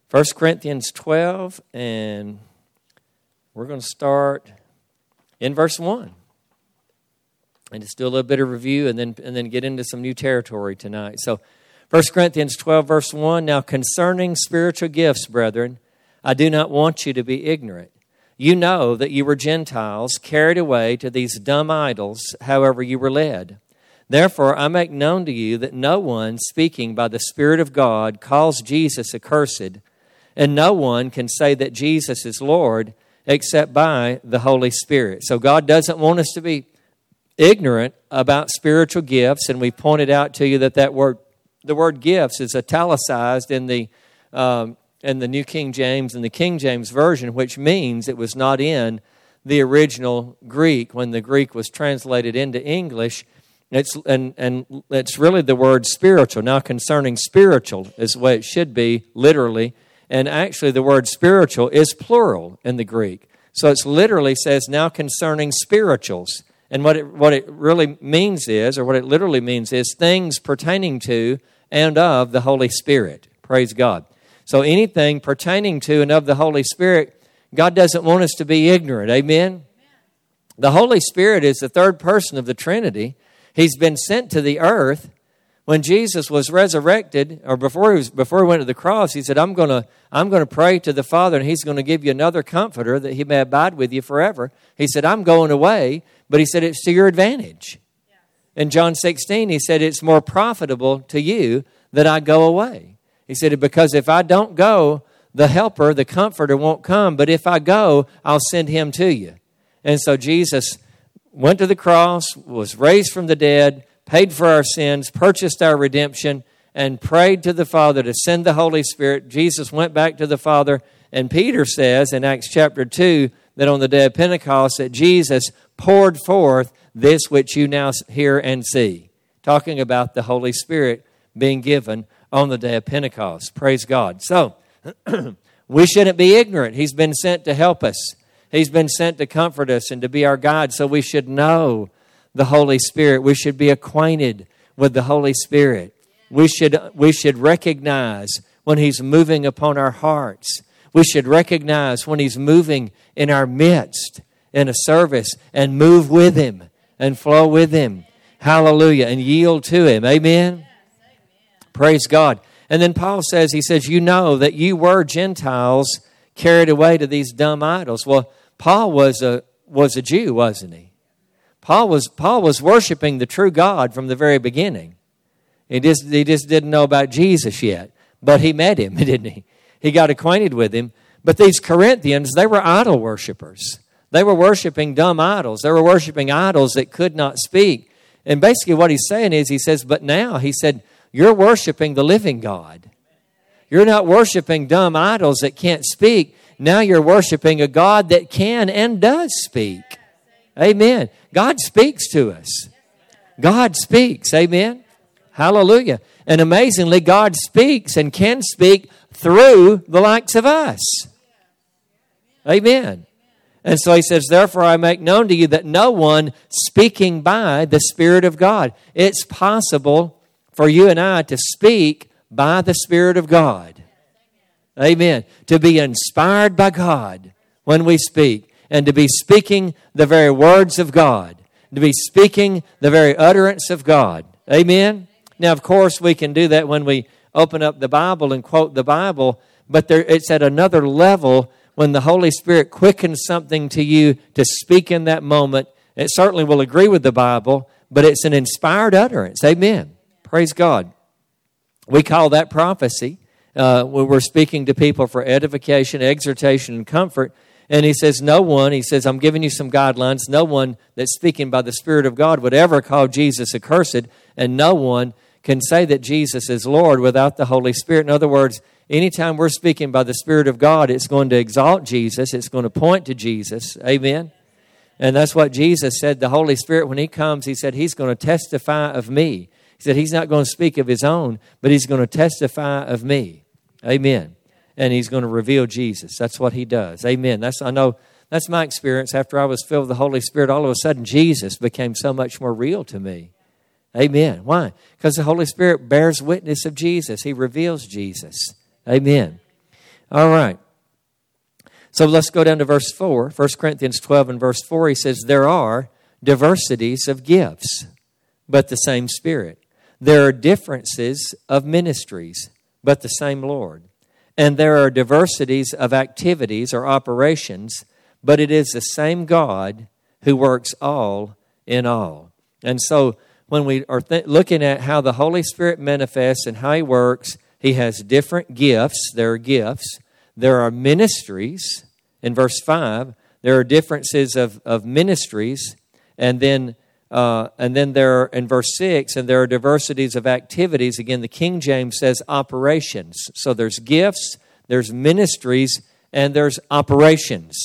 1 Corinthians 12, and we're going to start in verse 1. And just do a little bit of review and then get into some new territory tonight. So 1 Corinthians 12, verse 1, now concerning spiritual gifts, brethren, I do not want you to be ignorant. You know that you were Gentiles, carried away to these dumb idols, however you were led. Therefore, I make known to you that no one speaking by the Spirit of God calls Jesus accursed, and no one can say that Jesus is Lord except by the Holy Spirit. So God doesn't want us to be ignorant about spiritual gifts, and we pointed out to you that the word gifts is italicized in the New King James and the King James Version, which means it was not in the original Greek when the Greek was translated into English. It's really the word spiritual. Now, concerning spiritual is the way it should be literally, and actually the word spiritual is plural in the Greek. So it literally says now concerning spirituals. And what it really means is, or what it literally means is, things pertaining to and of the Holy Spirit. Praise God. So anything pertaining to and of the Holy Spirit, God doesn't want us to be ignorant. Amen? The Holy Spirit is the third person of the Trinity. He's been sent to the earth. When Jesus was resurrected, or before he went to the cross, he said, I'm going to pray to the Father, and He's going to give you another comforter that He may abide with you forever. He said, I'm going away, but He said, it's to your advantage. Yeah. In John 16, He said, it's more profitable to you that I go away. He said, because if I don't go, the helper, the comforter won't come, but if I go, I'll send Him to you. And so Jesus went to the cross, was raised from the dead, paid for our sins, purchased our redemption, and prayed to the Father to send the Holy Spirit. Jesus went back to the Father, and Peter says in Acts chapter 2 that on the day of Pentecost that Jesus poured forth this which you now hear and see, talking about the Holy Spirit being given on the day of Pentecost. Praise God. So, we shouldn't be ignorant. He's been sent to help us. He's been sent to comfort us and to be our guide, so we should know the Holy Spirit. We should be acquainted with the Holy Spirit. We should recognize when He's moving upon our hearts. We should recognize when He's moving in our midst in a service and move with Him and flow with Him. Hallelujah. And yield to Him. Amen? Praise God. And then Paul says, he says, you know that you were Gentiles carried away to these dumb idols. Well, Paul was a Jew, wasn't he? Paul was worshiping the true God from the very beginning. He just didn't know about Jesus yet. But he met Him, didn't he? He got acquainted with Him. But these Corinthians, they were idol worshipers. They were worshiping dumb idols. They were worshiping idols that could not speak. And basically what he's saying is, he says, but now, he said, you're worshiping the living God. You're not worshiping dumb idols that can't speak. Now you're worshiping a God that can and does speak. Amen. God speaks to us. God speaks. Amen. Hallelujah. And amazingly, God speaks and can speak through the likes of us. Amen. And so he says, therefore I make known to you that no one speaking by the Spirit of God. It's possible for you and I to speak by the Spirit of God. Amen. To be inspired by God when we speak. And to be speaking the very words of God. To be speaking the very utterance of God. Amen? Now, of course, we can do that when we open up the Bible and quote the Bible. But it's at another level when the Holy Spirit quickens something to you to speak in that moment. It certainly will agree with the Bible, but it's an inspired utterance. Amen? Praise God. We call that prophecy. When we're speaking to people for edification, exhortation, and comfort. And he says, I'm giving you some guidelines. No one that's speaking by the Spirit of God would ever call Jesus accursed, and no one can say that Jesus is Lord without the Holy Spirit. In other words, anytime we're speaking by the Spirit of God, it's going to exalt Jesus. It's going to point to Jesus. Amen? And that's what Jesus said. The Holy Spirit, when He comes, He said, He's going to testify of me. He said, He's not going to speak of His own, but He's going to testify of me. Amen. And He's going to reveal Jesus. That's what He does. Amen. I know that's my experience. After I was filled with the Holy Spirit, all of a sudden Jesus became so much more real to me. Amen. Why? Because the Holy Spirit bears witness of Jesus. He reveals Jesus. Amen. All right. So let's go down to verse 4. 1 Corinthians 12 and verse 4, he says, there are diversities of gifts, but the same Spirit. There are differences of ministries, but the same Lord. And there are diversities of activities or operations, but it is the same God who works all in all. And so when we are looking at how the Holy Spirit manifests and how He works, He has different gifts. There are gifts. There are ministries. In verse 5, there are differences of ministries. And then there are, in verse 6, and there are diversities of activities. Again, the King James says operations. So there's gifts, there's ministries, and there's operations.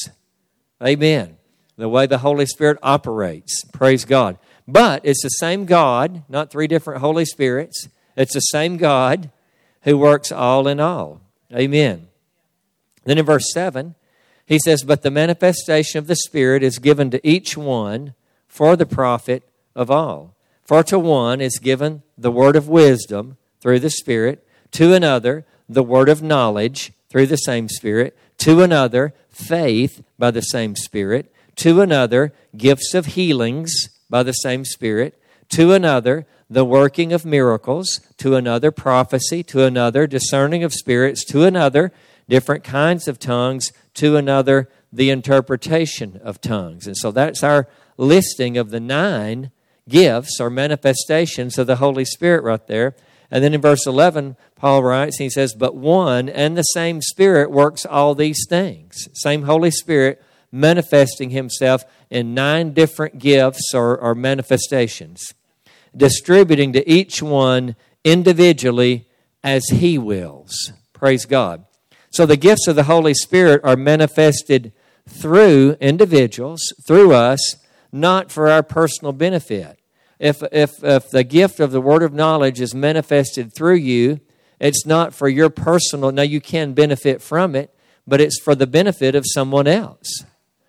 Amen. The way the Holy Spirit operates. Praise God. But it's the same God, not three different Holy Spirits. It's the same God who works all in all. Amen. Then in verse 7, he says, but the manifestation of the Spirit is given to each one for the profit of all. For to one is given the word of wisdom through the Spirit, to another the word of knowledge through the same Spirit, to another faith by the same Spirit, to another gifts of healings by the same Spirit, to another the working of miracles, to another prophecy, to another discerning of spirits, to another different kinds of tongues, to another the interpretation of tongues. And so that's our listing of the 9 gifts or manifestations of the Holy Spirit right there. And then in verse 11, Paul writes, he says, but one and the same Spirit works all these things. Same Holy Spirit manifesting Himself in 9 different gifts or manifestations, distributing to each one individually as He wills. Praise God. So the gifts of the Holy Spirit are manifested through individuals, through us, not for our personal benefit. If the gift of the word of knowledge is manifested through you, it's not for your personal. Now you can benefit from it, but it's for the benefit of someone else.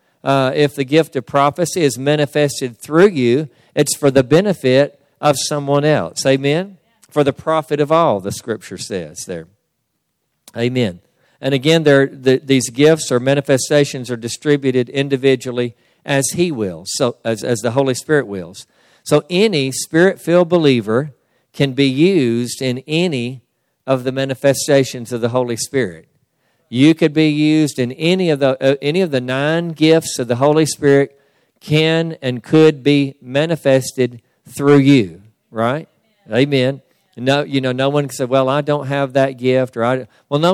If the gift of prophecy is manifested through you, it's for the benefit of someone else. Amen? For the profit of all, the Scripture says there. Amen. And again, these gifts or manifestations are distributed individually as He wills, so as the Holy Spirit wills. So any Spirit-filled believer can be used in any of the manifestations of the Holy Spirit. You could be used in any of the 9 gifts of the Holy Spirit can and could be manifested through you, right? Amen. No, no one can say, well, I don't have that gift. No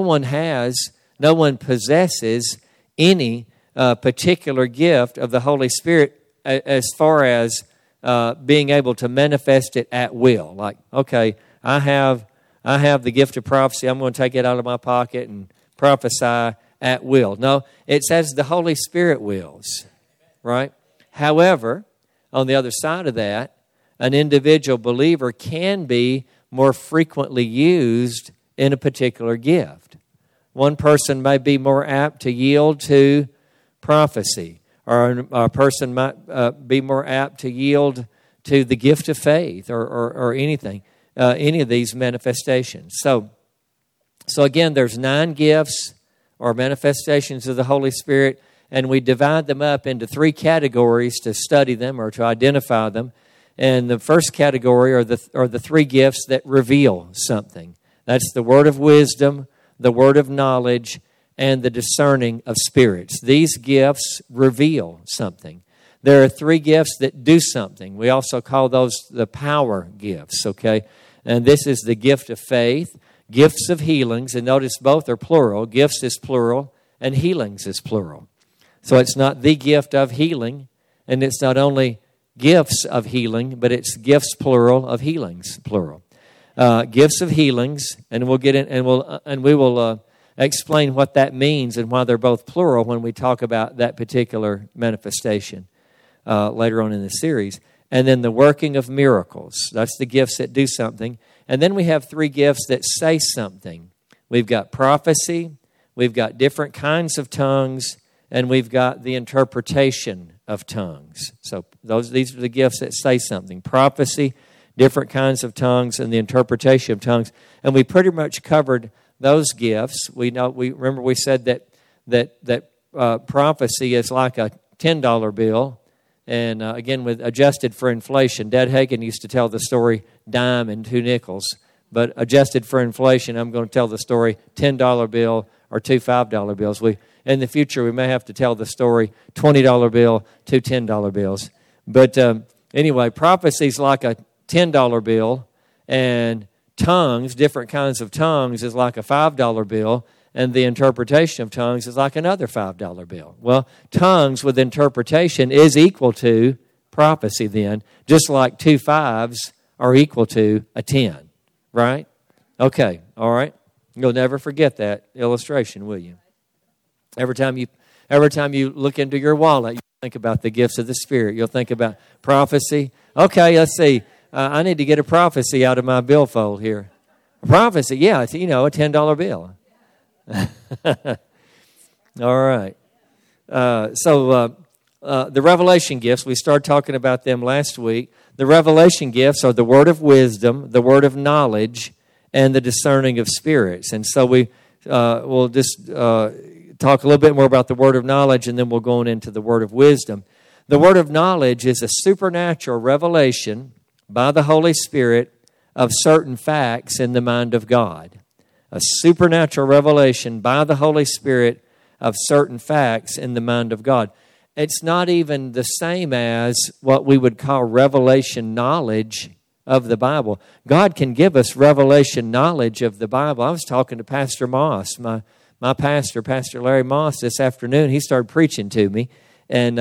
one possesses any particular gift of the Holy Spirit as far as being able to manifest it at will. Like, okay, I have the gift of prophecy. I'm going to take it out of my pocket and prophesy at will. No, it says the Holy Spirit wills, right? However, on the other side of that, an individual believer can be more frequently used in a particular gift. One person may be more apt to yield to prophecy, or a person might be more apt to yield to the gift of faith or anything, any of these manifestations. So again, there's 9 gifts or manifestations of the Holy Spirit, and we divide them up into 3 categories to study them or to identify them. And the first category are the 3 gifts that reveal something. That's the word of wisdom, the word of knowledge, and the discerning of spirits. These gifts reveal something. There are 3 gifts that do something. We also call those the power gifts, okay? And this is the gift of faith, gifts of healings, and notice both are plural. Gifts is plural, and healings is plural. So it's not the gift of healing, and it's not only gifts of healing, but it's gifts plural of healings plural. Gifts of healings, and we'll get in, and we will explain what that means and why they're both plural when we talk about that particular manifestation later on in the series. And then the working of miracles. That's the gifts that do something. And then we have 3 gifts that say something. We've got prophecy, we've got different kinds of tongues, and we've got the interpretation of tongues. So these are the gifts that say something. Prophecy, different kinds of tongues, and the interpretation of tongues. And we pretty much covered those gifts. We remember we said that prophecy is like a $10 bill, and again, with adjusted for inflation. Dad Hagin used to tell the story dime and 2 nickels, but adjusted for inflation, I'm going to tell the story $10 bill or 2 $5 bills. In the future, we may have to tell the story $20 bill, 2 $10 bills. But anyway, prophecy is like a $10 bill, and tongues, different kinds of tongues, is like a $5 bill, and the interpretation of tongues is like another $5 bill. Well, tongues with interpretation is equal to prophecy then, just like 2 5s are equal to a 10, right? Okay, all right. You'll never forget that illustration, will you? Every time you look into your wallet, you think about the gifts of the Spirit. You'll think about prophecy. Okay, let's see. I need to get a prophecy out of my billfold here. A prophecy, yeah, it's, a $10 bill. All right. So the revelation gifts, we started talking about them last week. The revelation gifts are the word of wisdom, the word of knowledge, and the discerning of spirits. And so we'll just talk a little bit more about the word of knowledge, and then we'll go on into the word of wisdom. The word of knowledge is a supernatural revelation by the Holy Spirit of certain facts in the mind of God. A supernatural revelation by the Holy Spirit of certain facts in the mind of God. It's not even the same as what we would call revelation knowledge of the Bible. God can give us revelation knowledge of the Bible. I was talking to Pastor Moss, my pastor, Pastor Larry Moss, this afternoon. He started preaching to me, and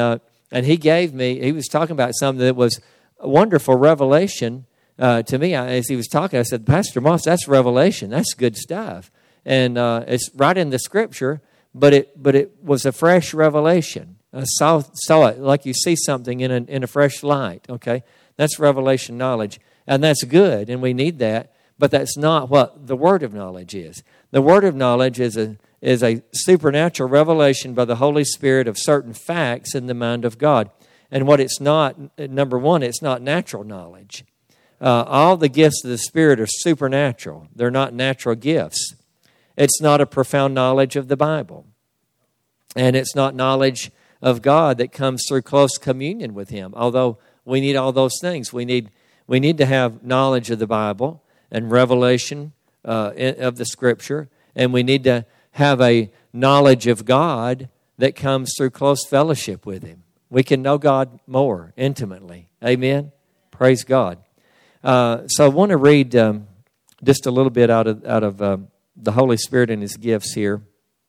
he was talking about something that was a wonderful revelation to me. As he was talking, I said, Pastor Moss, that's revelation. That's good stuff. And it's right in the Scripture, but it was a fresh revelation. I saw it like you see something in a fresh light, okay? That's revelation knowledge, and that's good, and we need that, but that's not what the word of knowledge is. The word of knowledge is a supernatural revelation by the Holy Spirit of certain facts in the mind of God. And what it's not, number one, it's not natural knowledge. All the gifts of the Spirit are supernatural. They're not natural gifts. It's not a profound knowledge of the Bible. And it's not knowledge of God that comes through close communion with Him. Although we need all those things. We need to have knowledge of the Bible and revelation of the Scripture. And we need to have a knowledge of God that comes through close fellowship with Him. We can know God more intimately. Amen? Praise God. So I want to read just a little bit out of the Holy Spirit and His gifts here.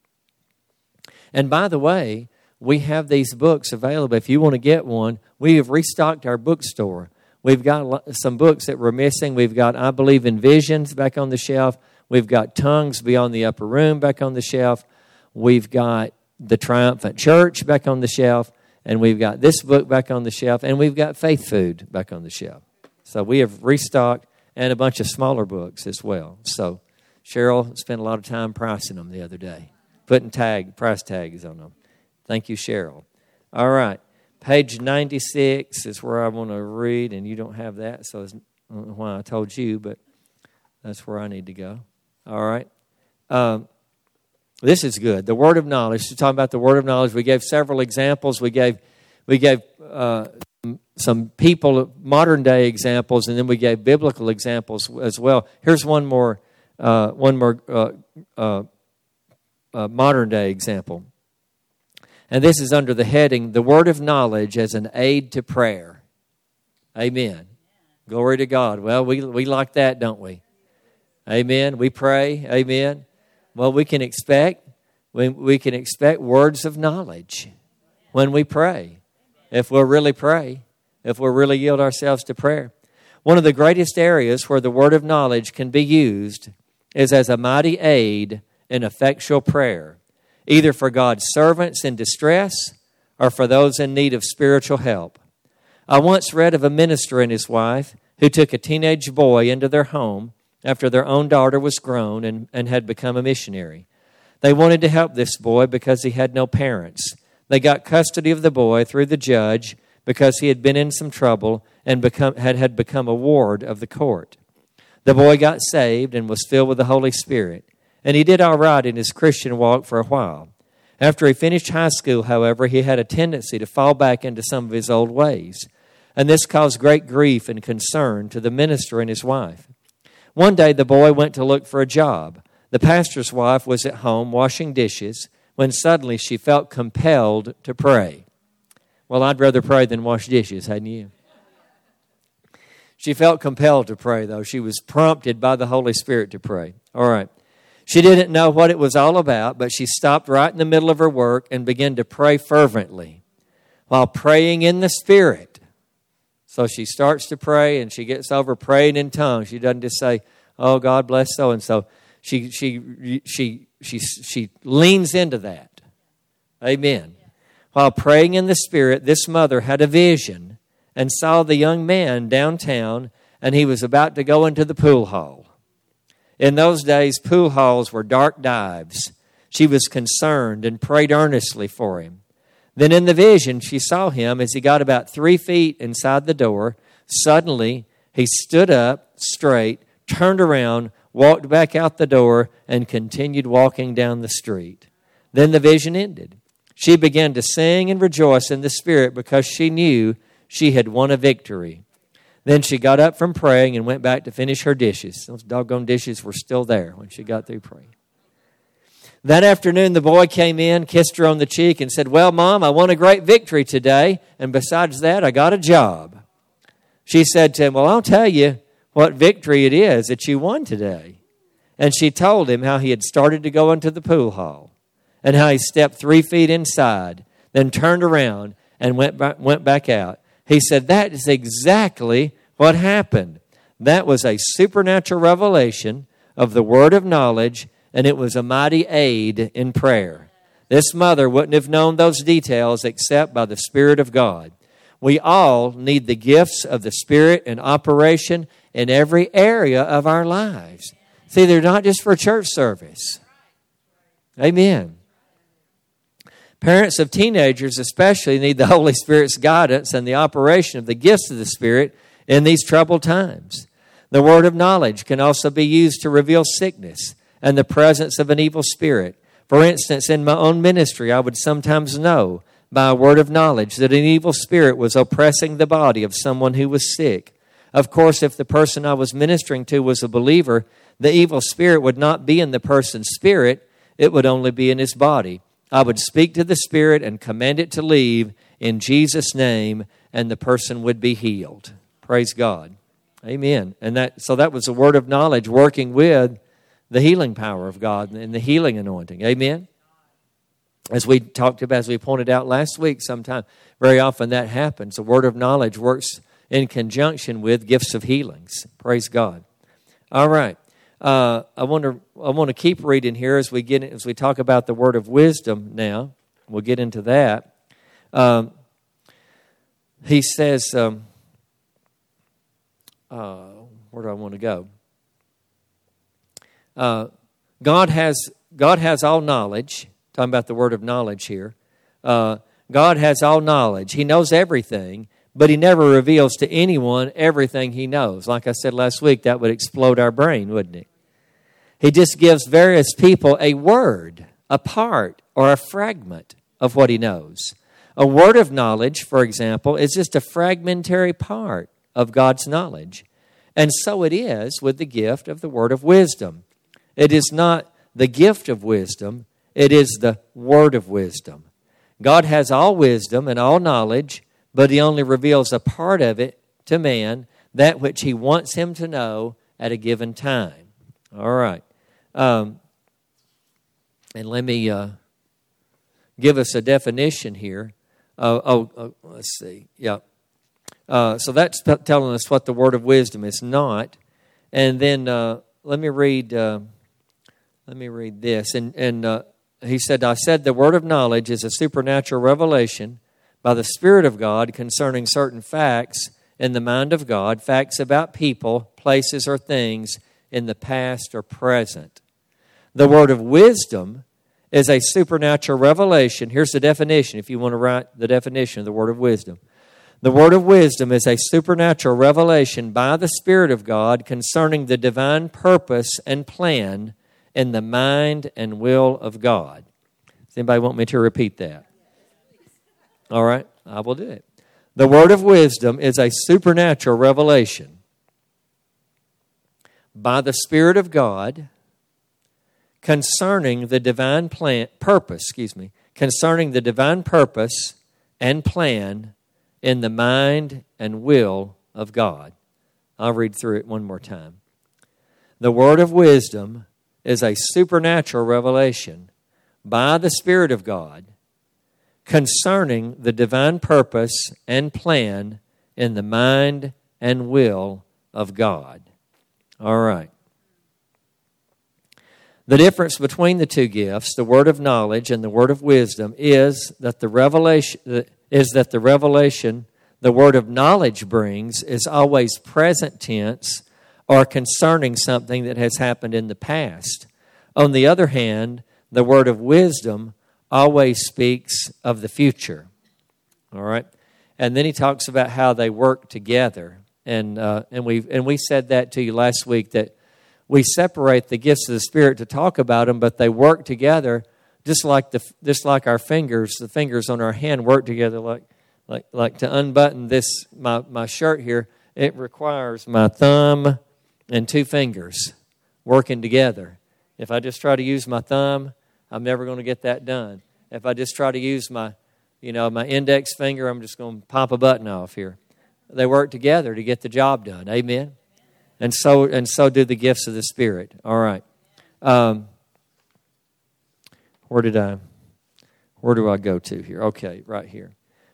And by the way, we have these books available. If you want to get one, we have restocked our bookstore. We've got some books that were missing. We've got I Believe in Visions back on the shelf. We've got Tongues Beyond the Upper Room back on the shelf. We've got The Triumphant Church back on the shelf. And we've got this book back on the shelf. And we've got Faith Food back on the shelf. So we have restocked, and a bunch of smaller books as well. So Cheryl spent a lot of time pricing them the other day, putting price tags on them. Thank you, Cheryl. All right. Page 96 is where I want to read, and you don't have that, so I don't know why I told you, but that's where I need to go. All right. This is good. The word of knowledge. We're talking about the word of knowledge. We gave several examples. We gave some people, modern day examples, and then we gave biblical examples as well. Here's one more modern day example. And this is under the heading, the word of knowledge as an aid to prayer. Amen. Glory to God. Well, we like that, don't we? Amen. We pray. Amen. Well, we can expect words of knowledge when we pray. If we'll really pray, if we'll really yield ourselves to prayer. One of the greatest areas where the word of knowledge can be used is as a mighty aid in effectual prayer, either for God's servants in distress or for those in need of spiritual help. I once read of a minister and his wife who took a teenage boy into their home after their own daughter was grown and had become a missionary. They wanted to help this boy because he had no parents. They got custody of the boy through the judge because he had been in some trouble and had become a ward of the court. The boy got saved and was filled with the Holy Spirit. and he did all right in his Christian walk for a while. After he finished high school, however, he had a tendency to fall back into some of his old ways, and this caused great grief and concern to the minister and his wife. One day, the boy went to look for a job. The pastor's wife was at home washing dishes when suddenly she felt compelled to pray. Well, I'd rather pray than wash dishes, hadn't you? She felt compelled to pray, though. She was prompted by the Holy Spirit to pray. All right. She didn't know what it was all about, but she stopped right in the middle of her work and began to pray fervently while praying in the Spirit. So she starts to pray, and she gets over praying in tongues. She doesn't just say, "Oh, God bless so-and-so." She leans into that. Amen. While praying in the Spirit, this mother had a vision and saw the young man downtown, and he was about to go into the pool hall. In those days, pool halls were dark dives. She was concerned and prayed earnestly for him. Then in the vision, she saw him as he got about 3 feet inside the door. Suddenly, he stood up straight, turned around, walked back out the door, and continued walking down the street. Then the vision ended. She began to sing and rejoice in the Spirit because she knew she had won a victory. Then she got up from praying and went back to finish her dishes. Those doggone dishes were still there when she got through praying. That afternoon, the boy came in, kissed her on the cheek, and said, "Well, Mom, I won a great victory today, and besides that, I got a job." She said to him, "Well, I'll tell you what victory it is that you won today." And she told him how he had started to go into the pool hall and how he stepped 3 feet inside, then turned around and went back out. He said, "That is exactly what happened. That was a supernatural revelation of the word of knowledge, and it was a mighty aid in prayer." This mother wouldn't have known those details except by the Spirit of God. We all need the gifts of the Spirit in operation in every area of our lives. See, they're not just for church service. Amen. Parents of teenagers especially need the Holy Spirit's guidance and the operation of the gifts of the Spirit in these troubled times. The word of knowledge can also be used to reveal sickness and the presence of an evil spirit. For instance, in my own ministry, I would sometimes know by a word of knowledge that an evil spirit was oppressing the body of someone who was sick. Of course, if the person I was ministering to was a believer, the evil spirit would not be in the person's spirit, it would only be in his body. I would speak to the spirit and command it to leave in Jesus' name, and the person would be healed. Praise God. Amen. And that was a word of knowledge working with the healing power of God and the healing anointing. Amen. As we talked about, as we pointed out last week sometime, very often that happens. A word of knowledge works in conjunction with gifts of healings. Praise God. All right. I want to keep reading here as we talk about the word of wisdom now. We'll get into that. He says, where do I want to go? God has all knowledge. Talking about the word of knowledge here. God has all knowledge. He knows everything, but He never reveals to anyone everything He knows. Like I said last week, that would explode our brain, wouldn't it? He just gives various people a word, a part, or a fragment of what He knows. A word of knowledge, for example, is just a fragmentary part of God's knowledge. And so it is with the gift of the word of wisdom. It is not the gift of wisdom, it is the word of wisdom. God has all wisdom and all knowledge, but He only reveals a part of it to man, that which He wants him to know at a given time. All right. And let me give us a definition here. Let's see. Yeah. So that's telling us what the word of wisdom is not. And then let me read this. And he said, "I said the word of knowledge is a supernatural revelation by the Spirit of God concerning certain facts in the mind of God, facts about people, places, or things in the past or present. The word of wisdom is a supernatural revelation." Here's the definition, if you want to write the definition of the word of wisdom. The word of wisdom is a supernatural revelation by the Spirit of God concerning the divine purpose and plan in the mind and will of God. Does anybody want me to repeat that? All right, I will do it. The word of wisdom is a supernatural revelation by the Spirit of God concerning the divine concerning the divine purpose and plan in the mind and will of God. I'll read through it one more time. The word of wisdom is a supernatural revelation by the Spirit of God concerning the divine purpose and plan in the mind and will of God. All right. The difference between the two gifts, the word of knowledge and the word of wisdom, is that the revelation the word of knowledge brings is always present tense or concerning something that has happened in the past. On the other hand, the word of wisdom always speaks of the future. All right? And then he talks about how they work together. And we said that to you last week, that we separate the gifts of the Spirit to talk about them, but they work together just like our fingers. The fingers on our hand work together like to unbutton my shirt here. It requires my thumb and two fingers working together. If I just try to use my thumb, I'm never going to get that done. If I just try to use my index finger, I'm just going to pop a button off here. They work together to get the job done. Amen. And so do the gifts of the Spirit. All right. Where do I go to here? Okay, right here.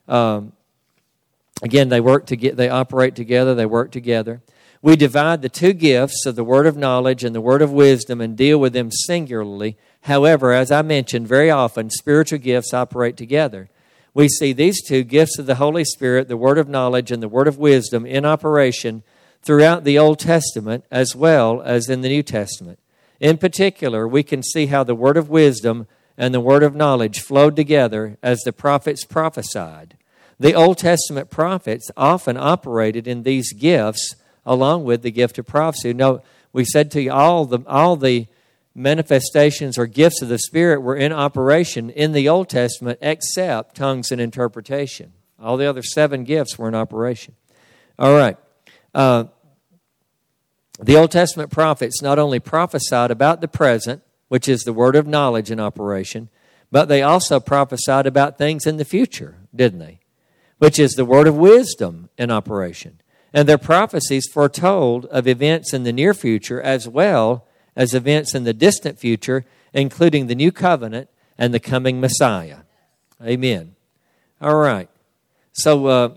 Again, they operate together, they work together. We divide the two gifts of the word of knowledge and the word of wisdom and deal with them singularly. However, as I mentioned, very often spiritual gifts operate together. We see these two gifts of the Holy Spirit, the word of knowledge and the word of wisdom, in operation throughout the Old Testament as well as in the New Testament. In particular, we can see how the word of wisdom and the word of knowledge flowed together as the prophets prophesied. The Old Testament prophets often operated in these gifts along with the gift of prophecy. No, we said to you all the manifestations or gifts of the Spirit were in operation in the Old Testament except tongues and interpretation. All the other 7 gifts were in operation. All right. The Old Testament prophets not only prophesied about the present, which is the word of knowledge in operation, but they also prophesied about things in the future, didn't they? Which is the word of wisdom in operation. And their prophecies foretold of events in the near future as well as events in the distant future, including the new covenant and the coming Messiah. Amen. All right. So,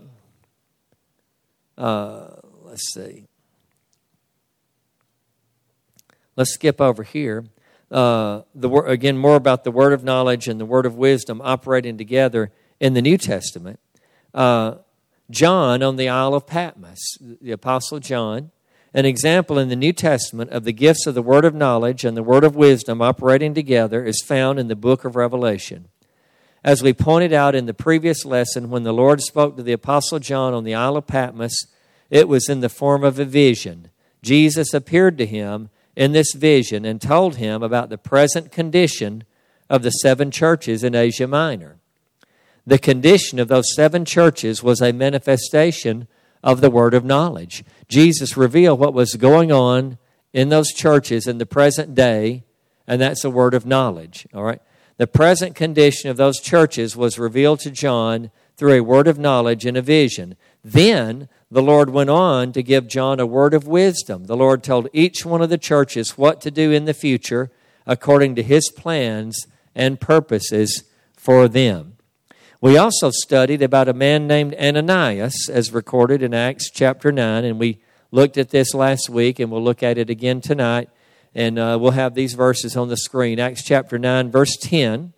let's see. Let's skip over here. Again, more about the word of knowledge and the word of wisdom operating together in the New Testament. John on the Isle of Patmos, the Apostle John, an example in the New Testament of the gifts of the word of knowledge and the word of wisdom operating together is found in the book of Revelation. As we pointed out in the previous lesson, when the Lord spoke to the Apostle John on the Isle of Patmos, it was in the form of a vision. Jesus appeared to him in this vision and told him about the present condition of the 7 churches in Asia Minor. The condition of those 7 churches was a manifestation of the word of knowledge. Jesus revealed what was going on in those churches in the present day, and that's a word of knowledge. All right. The present condition of those churches was revealed to John through a word of knowledge in a vision. Then the Lord went on to give John a word of wisdom. The Lord told each one of the churches what to do in the future according to His plans and purposes for them. We also studied about a man named Ananias, as recorded in Acts chapter 9, and we looked at this last week, and we'll look at it again tonight, and we'll have these verses on the screen. Acts chapter 9, verse 10.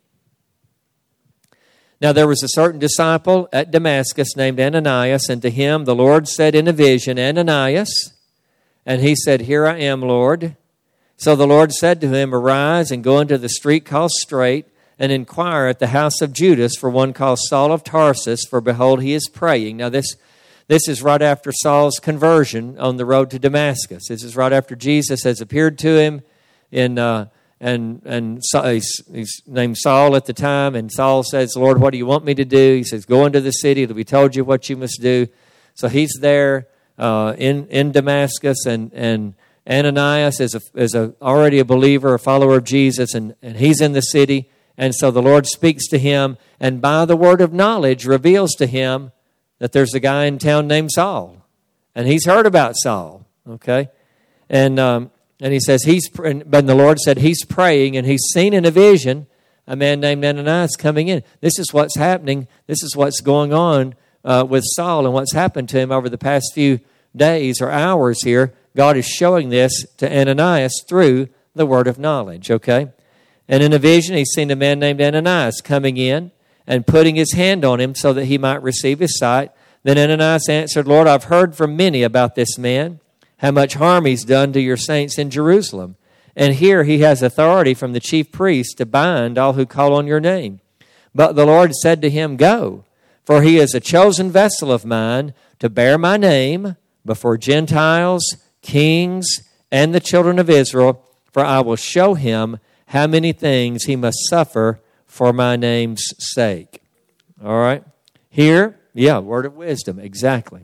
Now there was a certain disciple at Damascus named Ananias, and to him the Lord said in a vision, Ananias, and he said, Here I am, Lord. So the Lord said to him, Arise and go into the street called Straight, and inquire at the house of Judas for one called Saul of Tarsus, for behold, he is praying. Now this is right after Saul's conversion on the road to Damascus. This is right after Jesus has appeared to him in So he's named Saul at the time, and Saul says, Lord, what do you want me to do? He says, go into the city. It'll be told you what you must do. So he's there in Damascus, and Ananias is already a believer, a follower of Jesus, and he's in the city. And so the Lord speaks to him, and by the word of knowledge reveals to him that there's a guy in town named Saul. And he's heard about Saul, okay? And he says, but the Lord said he's praying, and he's seen in a vision a man named Ananias coming in. This is what's happening. This is what's going on with Saul and what's happened to him over the past few days or hours here. God is showing this to Ananias through the word of knowledge, okay? And in a vision, he's seen a man named Ananias coming in and putting his hand on him so that he might receive his sight. Then Ananias answered, Lord, I've heard from many about this man, how much harm he's done to your saints in Jerusalem. And here he has authority from the chief priest to bind all who call on your name. But the Lord said to him, Go, for he is a chosen vessel of mine to bear my name before Gentiles, kings, and the children of Israel, for I will show him how many things he must suffer for my name's sake. All right? Here, word of wisdom, exactly.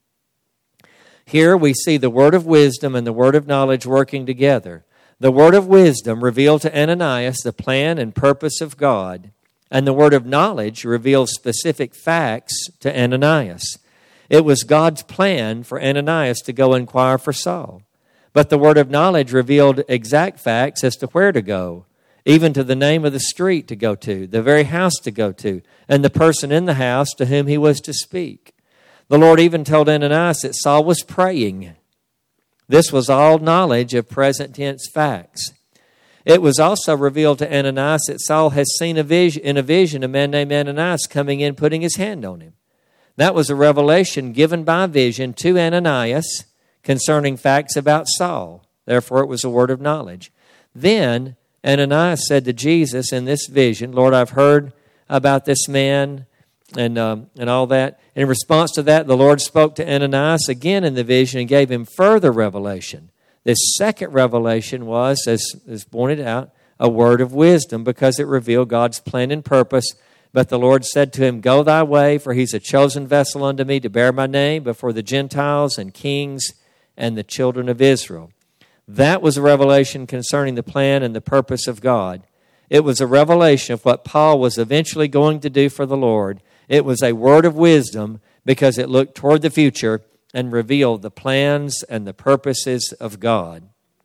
Here we see the word of wisdom and the word of knowledge working together. The word of wisdom revealed to Ananias the plan and purpose of God, and the word of knowledge reveals specific facts to Ananias. It was God's plan for Ananias to go inquire for Saul. But the word of knowledge revealed exact facts as to where to go, even to the name of the street to go to, the very house to go to, and the person in the house to whom he was to speak. The Lord even told Ananias that Saul was praying. This was all knowledge of present tense facts. It was also revealed to Ananias that Saul has seen in a vision a man named Ananias coming in, putting his hand on him. That was a revelation given by vision to Ananias concerning facts about Saul. Therefore, it was a word of knowledge. Then Ananias said to Jesus in this vision, Lord, I've heard about this man and all that. In response to that, the Lord spoke to Ananias again in the vision and gave him further revelation. This second revelation was, as pointed out, a word of wisdom because it revealed God's plan and purpose. But the Lord said to him, Go thy way, for he's a chosen vessel unto me to bear my name before the Gentiles and kings and the children of Israel. That was a revelation concerning the plan and the purpose of God. It was a revelation of what Paul was eventually going to do for the Lord. It was a word of wisdom because it looked toward the future and revealed the plans and the purposes of God.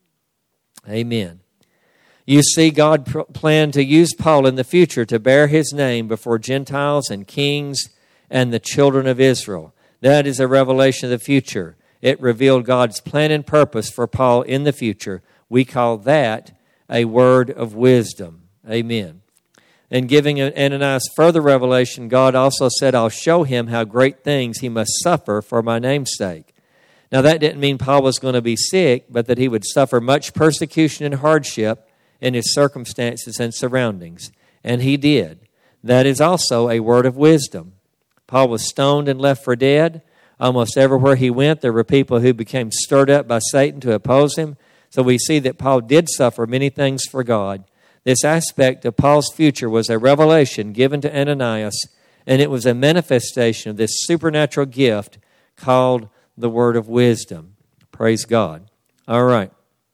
Amen. You see, God planned to use Paul in the future to bear his name before Gentiles and kings and the children of Israel. That is a revelation of the future. It revealed God's plan and purpose for Paul in the future. We call that a word of wisdom. Amen. In giving Ananias further revelation, God also said, I'll show him how great things he must suffer for my name's sake. Now, that didn't mean Paul was going to be sick, but that he would suffer much persecution and hardship in his circumstances and surroundings. And he did. That is also a word of wisdom. Paul was stoned and left for dead. Almost everywhere he went, there were people who became stirred up by Satan to oppose him. So we see that Paul did suffer many things for God. This aspect of Paul's future was a revelation given to Ananias, and it was a manifestation of this supernatural gift called the word of wisdom. Praise God. All right.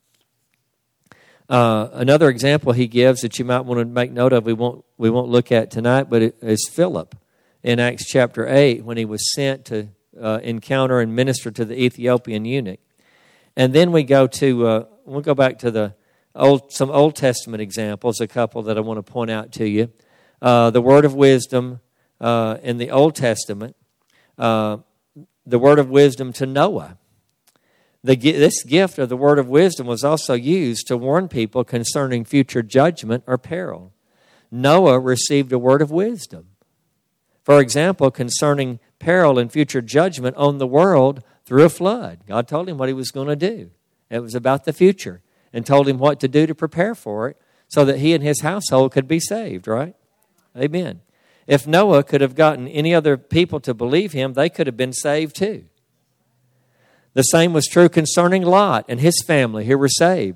Another example he gives that you might want to make note of, we won't look at tonight, but it is Philip in Acts chapter 8 when he was sent to encounter and minister to the Ethiopian eunuch. And then we'll go back to some Old Testament examples, a couple that I want to point out to you. The word of wisdom in the Old Testament, the word of wisdom to Noah. This gift of the word of wisdom was also used to warn people concerning future judgment or peril. Noah received a word of wisdom. For example, concerning peril and future judgment on the world through a flood. God told him what he was going to do. It was about the future and told him what to do to prepare for it so that he and his household could be saved, right? Amen. If Noah could have gotten any other people to believe him, they could have been saved too. The same was true concerning Lot and his family who were saved.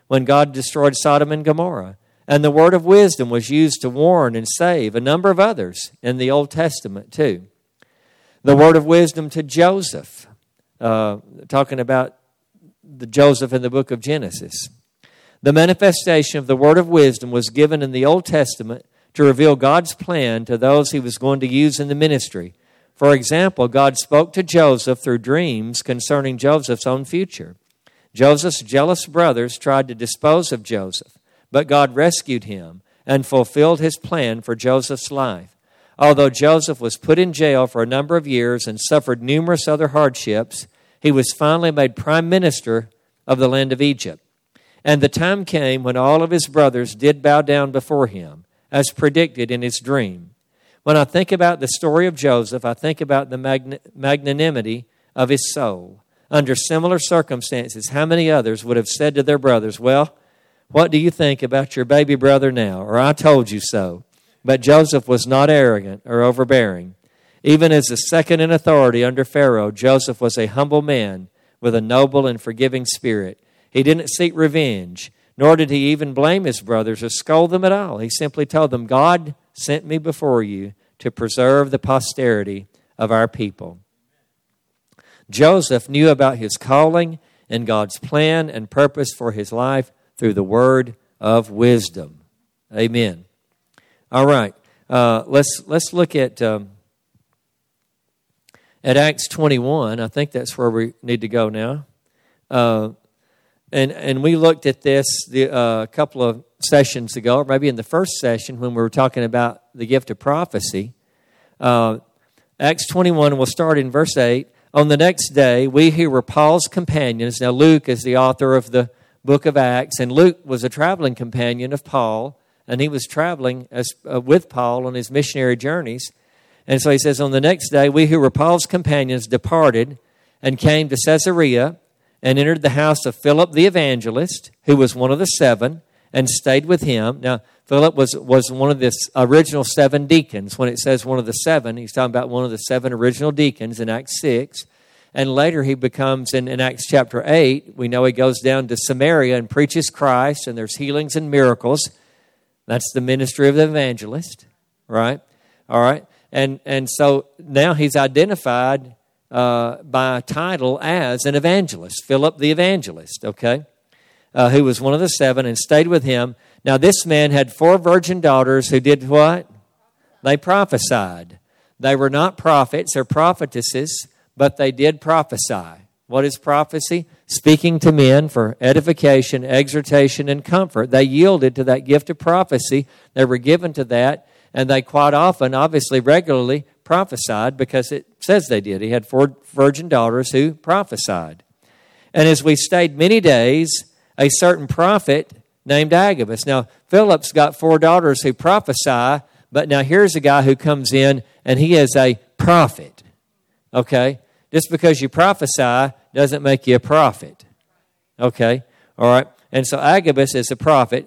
when God destroyed Sodom and Gomorrah. And the word of wisdom was used to warn and save a number of others in the Old Testament too. The word of wisdom to Joseph, talking about the Joseph in the book of Genesis. The manifestation of the word of wisdom was given in the Old Testament to reveal God's plan to those he was going to use in the ministry. For example, God spoke to Joseph through dreams concerning Joseph's own future. Joseph's jealous brothers tried to dispose of Joseph, but God rescued him and fulfilled his plan for Joseph's life. Although Joseph was put in jail for a number of years and suffered numerous other hardships, he was finally made prime minister of the land of Egypt. And the time came when all of his brothers did bow down before him, as predicted in his dream. When I think about the story of Joseph, I think about the magnanimity of his soul. Under similar circumstances, how many others would have said to their brothers, well, what do you think about your baby brother now? Or I told you so. But Joseph was not arrogant or overbearing. Even as the second in authority under Pharaoh, Joseph was a humble man with a noble and forgiving spirit. He didn't seek revenge, nor did he even blame his brothers or scold them at all. He simply told them, God sent me before you to preserve the posterity of our people. Joseph knew about his calling and God's plan and purpose for his life through the word of wisdom. Amen. All right, let's look at Acts 21. I think that's where we need to go now. And we looked at this a couple of sessions ago, or maybe in the first session when we were talking about the gift of prophecy. Acts 21, we'll start in verse 8. On the next day, we who were Paul's companions, now Luke is the author of the book of Acts, and Luke was a traveling companion of Paul, and he was traveling with Paul on his missionary journeys. And so he says, on the next day, we who were Paul's companions departed and came to Caesarea and entered the house of Philip the evangelist, who was one of the seven, and stayed with him. Now, Philip was one of the original seven deacons. When it says one of the seven, he's talking about one of the seven original deacons in Acts 6. And later he becomes, in Acts chapter 8, we know he goes down to Samaria and preaches Christ, and there's healings and miracles. That's the ministry of the evangelist, right? All right. And so now he's identified by title as an evangelist, Philip the evangelist, okay, who was one of the seven and stayed with him. Now this man had 4 virgin daughters who did what? They prophesied. They were not prophets or prophetesses, but they did prophesy. What is prophecy? Speaking to men for edification, exhortation, and comfort. They yielded to that gift of prophecy. They were given to that, and they quite often, obviously regularly, prophesied because it says they did. He had 4 virgin daughters who prophesied. And as we stayed many days, a certain prophet named Agabus. Now, Philip's got 4 daughters who prophesy, but now here's a guy who comes in and he is a prophet. Okay? Just because you prophesy doesn't make you a prophet. Okay? All right? And so Agabus is a prophet.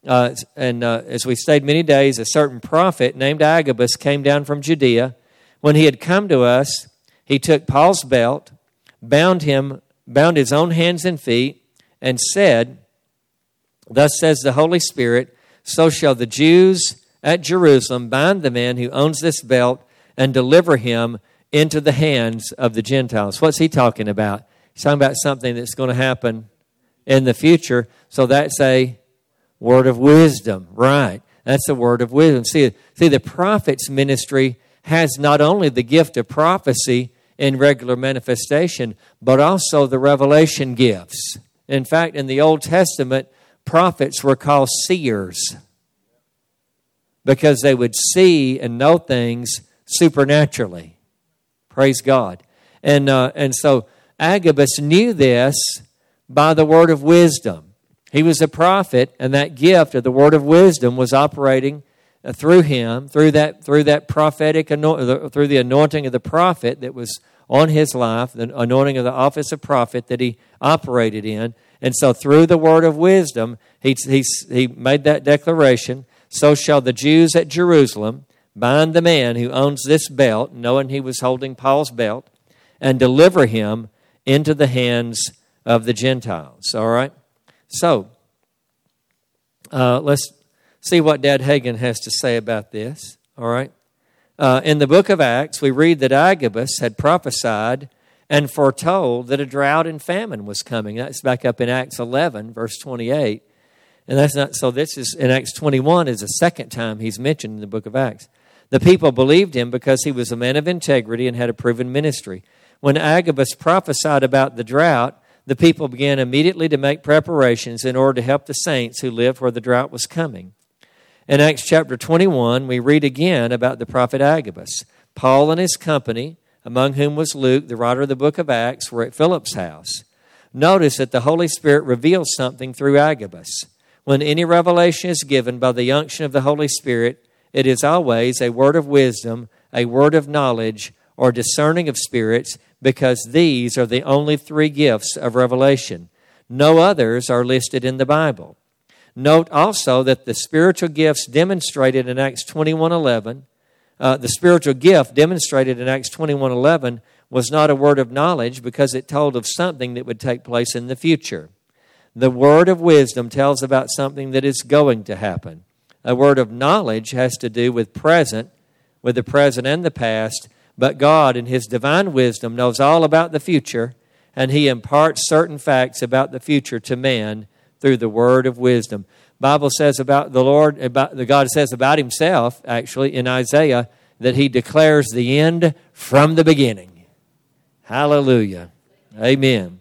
As we stayed many days, a certain prophet named Agabus came down from Judea. When he had come to us, he took Paul's belt, bound his own hands and feet, and said, Thus says the Holy Spirit, so shall the Jews at Jerusalem bind the man who owns this belt and deliver him into the hands of the Gentiles. What's he talking about? He's talking about something that's going to happen in the future. So that's a word of wisdom, right? That's a word of wisdom. See, the prophet's ministry has not only the gift of prophecy in regular manifestation, but also the revelation gifts. In fact, in the Old Testament, prophets were called seers because they would see and know things supernaturally. Praise God. And so Agabus knew this by the word of wisdom. He was a prophet, and that gift of the word of wisdom was operating through him, through that prophetic through the anointing of the prophet that was on his life, the anointing of the office of prophet that he operated in. And so through the word of wisdom, he made that declaration, so shall the Jews at Jerusalem bind the man who owns this belt, knowing he was holding Paul's belt, and deliver him into the hands of the Gentiles. All right? So, Let's see what Dad Hagin has to say about this. All right. In the book of Acts, we read that Agabus had prophesied and foretold that a drought and famine was coming. That's back up in Acts 11, verse 28. And that's not so. This is in Acts 21 is the second time he's mentioned in the book of Acts. The people believed him because he was a man of integrity and had a proven ministry. When Agabus prophesied about the drought, the people began immediately to make preparations in order to help the saints who lived where the drought was coming. In Acts chapter 21, we read again about the prophet Agabus. Paul and his company, among whom was Luke, the writer of the book of Acts, were at Philip's house. Notice that the Holy Spirit reveals something through Agabus. When any revelation is given by the unction of the Holy Spirit, it is always a word of wisdom, a word of knowledge, or discerning of spirits, because these are the only three gifts of revelation. No others are listed in the Bible. Note also that the spiritual gifts demonstrated in Acts 21:11, the spiritual gift demonstrated in Acts 21:11 was not a word of knowledge because it told of something that would take place in the future. The word of wisdom tells about something that is going to happen. A word of knowledge has to do with the present and the past, but God in His divine wisdom knows all about the future, and He imparts certain facts about the future to man through the word of wisdom. Bible says about the Lord, God says about Himself, actually, in Isaiah, that He declares the end from the beginning. Hallelujah. Amen.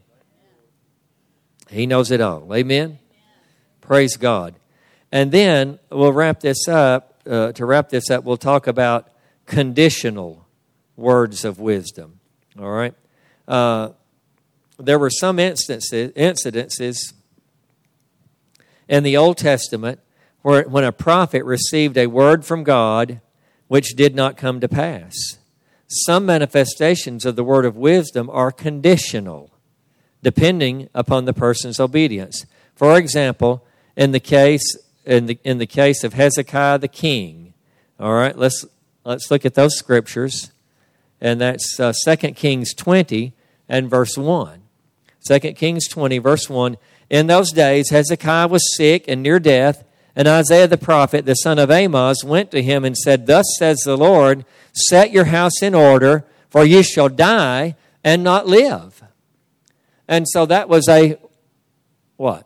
He knows it all. Amen. Praise God. And then we'll wrap this up. To wrap this up, we'll talk about conditional words of wisdom. All right. There were some incidences in the Old Testament where when a prophet received a word from God which did not come to pass. Some manifestations of the word of wisdom are conditional, depending upon the person's obedience. For example, in the case of Hezekiah the king, all right, let's look at those scriptures, and that's 2 Kings 20 and verse 1. 2 Kings 20, verse 1. In those days Hezekiah was sick and near death, and Isaiah the prophet, the son of Amoz, went to him and said, "Thus says the Lord, set your house in order, for you shall die and not live." And so that was a, what?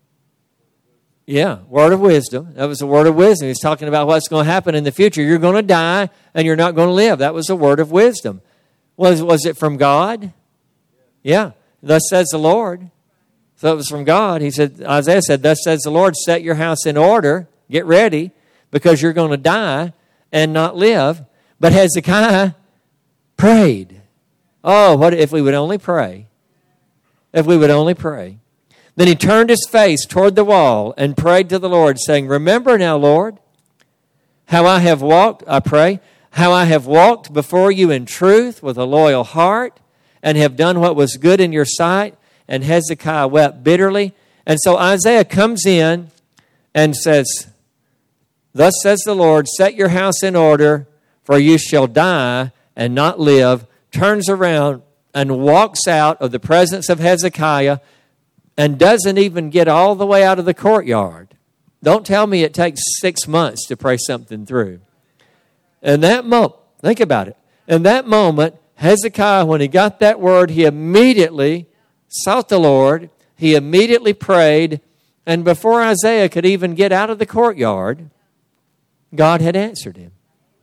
Yeah, word of wisdom. That was a word of wisdom. He's talking about what's going to happen in the future. You're going to die and you're not going to live. That was a word of wisdom. Was it from God? Yeah. Thus says the Lord. So it was from God. He said, Isaiah said, "Thus says the Lord, set your house in order, get ready, because you're going to die and not live." But Hezekiah prayed. Oh, what if we would only pray? If we would only pray. Then he turned his face toward the wall and prayed to the Lord, saying, "Remember now, Lord, how I have walked," I pray, "how I have walked before you in truth with a loyal heart and have done what was good in your sight." And Hezekiah wept bitterly. And so Isaiah comes in and says, "Thus says the Lord, set your house in order, for you shall die and not live." Turns around and walks out of the presence of Hezekiah and doesn't even get all the way out of the courtyard. Don't tell me it takes 6 months to pray something through. In that moment, think about it. In that moment, Hezekiah, when he got that word, he immediately sought the Lord. He immediately prayed. And before Isaiah could even get out of the courtyard, God had answered him.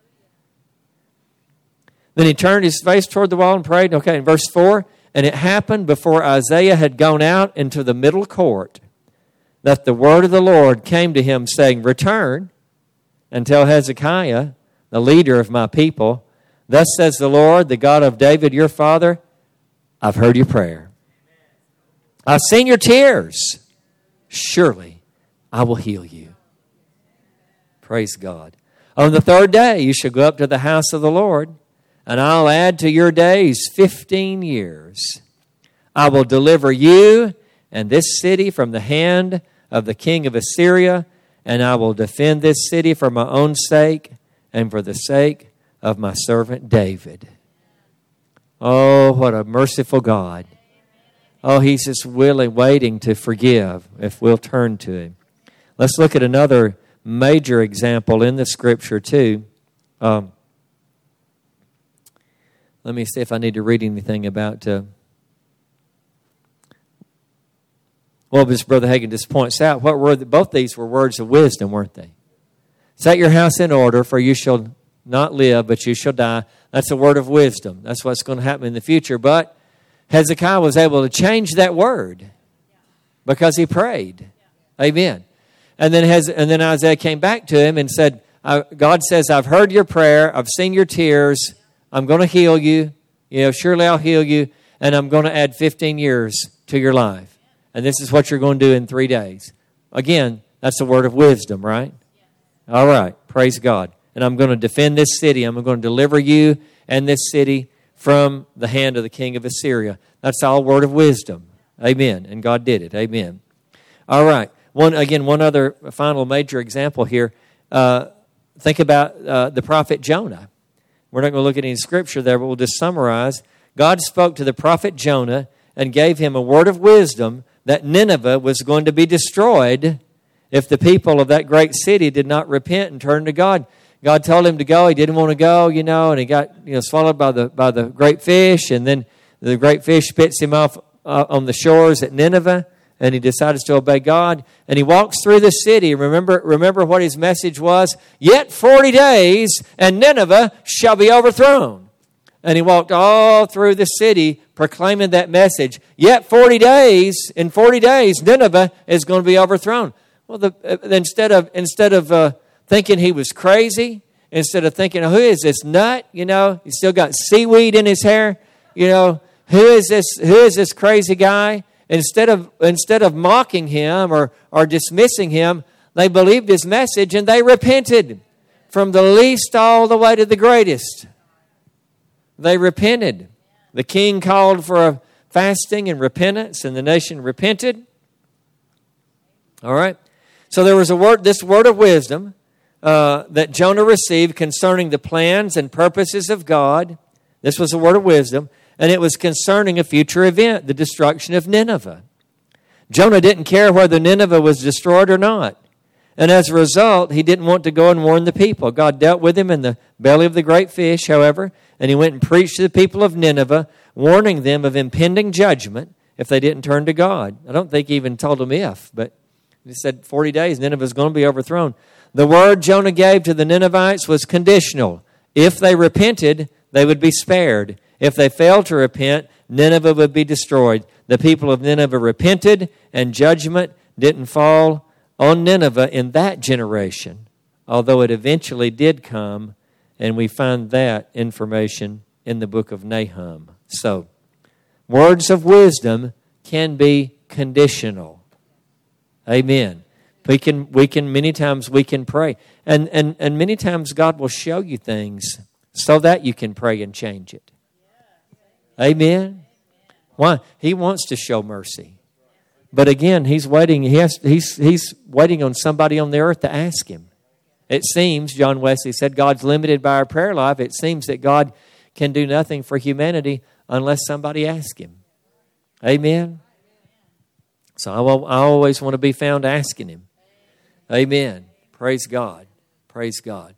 Then he turned his face toward the wall and prayed. Okay, in verse 4, "And it happened before Isaiah had gone out into the middle court that the word of the Lord came to him, saying, Return and tell Hezekiah, the leader of my people, Thus says the Lord, the God of David, your father, I've heard your prayer. I've seen your tears. Surely I will heal you." Praise God. "On the third day you shall go up to the house of the Lord, and I'll add to your days 15 years. I will deliver you and this city from the hand of the king of Assyria, and I will defend this city for my own sake and for the sake of my servant David." Oh, what a merciful God. Oh, He's just willing, waiting to forgive if we'll turn to Him. Let's look at another major example in the Scripture too. Let me see if I need to read anything about... as Brother Hagin just points out, both these were words of wisdom, weren't they? Set your house in order, for you shall not live, but you shall die. That's a word of wisdom. That's what's going to happen in the future. But Hezekiah was able to change that word because he prayed. Amen. And then Isaiah came back to him and said, God says, I've heard your prayer. I've seen your tears. I'm going to heal you. Surely I'll heal you. And I'm going to add 15 years to your life. And this is what you're going to do in 3 days. Again, that's a word of wisdom, right? All right. Praise God. And I'm going to defend this city. I'm going to deliver you and this city from the hand of the king of Assyria. That's all word of wisdom. Amen. And God did it. Amen. All right. One other final major example here. Think about the prophet Jonah. We're not going to look at any scripture there, but we'll just summarize. God spoke to the prophet Jonah and gave him a word of wisdom that Nineveh was going to be destroyed if the people of that great city did not repent and turn to God. God told him to go. He didn't want to go, and he got swallowed by the great fish, and then the great fish spits him off on the shores at Nineveh, and he decides to obey God. And he walks through the city. Remember what his message was? Yet 40 days, and Nineveh shall be overthrown. And he walked all through the city proclaiming that message. Yet 40 days, in 40 days, Nineveh is going to be overthrown. Well, instead of thinking he was crazy, instead of thinking, who is this nut? He's still got seaweed in his hair. Who is this crazy guy? Instead of mocking him or dismissing him, they believed his message and they repented from the least all the way to the greatest. They repented. The king called for a fasting and repentance, and the nation repented. All right. So there was this word of wisdom that Jonah received concerning the plans and purposes of God. This was a word of wisdom, and it was concerning a future event, the destruction of Nineveh. Jonah didn't care whether Nineveh was destroyed or not. And as a result, he didn't want to go and warn the people. God dealt with him in the belly of the great fish, however, and he went and preached to the people of Nineveh, warning them of impending judgment if they didn't turn to God. I don't think he even told them if, but he said 40 days, Nineveh is going to be overthrown. The word Jonah gave to the Ninevites was conditional. If they repented, they would be spared. If they failed to repent, Nineveh would be destroyed. The people of Nineveh repented, and judgment didn't fall on Nineveh in that generation, although it eventually did come, and we find that information in the book of Nahum. So, words of wisdom can be conditional. Amen. We can many times we can pray. And many times God will show you things so that you can pray and change it. Amen. Why? He wants to show mercy. But again, he's waiting. He's waiting on somebody on the earth to ask him. It seems, John Wesley said, God's limited by our prayer life. It seems that God can do nothing for humanity unless somebody asks him. Amen. So I always want to be found asking him. Amen. Praise God. Praise God.